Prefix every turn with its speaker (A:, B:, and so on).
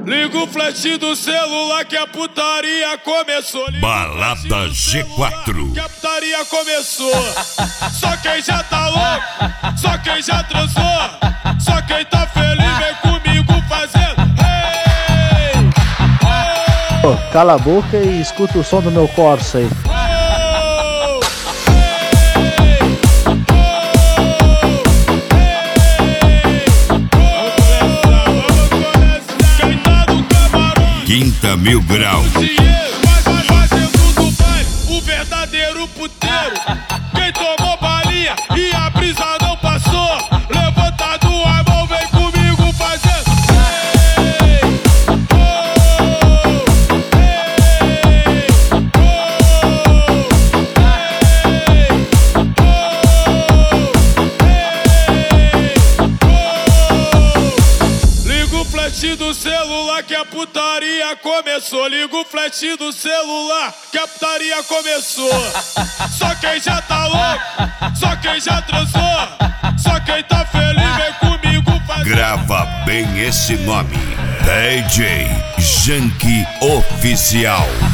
A: Liga o flash do celular que a putaria começou.
B: Balada G4.
A: Que a putaria começou. Só quem já tá louco, só quem já transou, só quem tá feliz vem comigo fazendo. Hey!
C: Oh, cala a boca e escuta o som do meu Corsa aí.
B: Quinta Mil Grau.
A: Fazendo do baile o verdadeiro puteiro. Quem tomou balinha e a brisa não passou, levantado a mão, vem comigo fazendo. Hey, oh, hey, oh, hey, oh. Liga o flash do celular que a putaria começou. Liga o flash do celular que a putaria começou. Só quem já tá louco, só quem já transou, só quem tá feliz vem comigo fazer.
B: Grava bem esse nome: DJ Janky Oficial.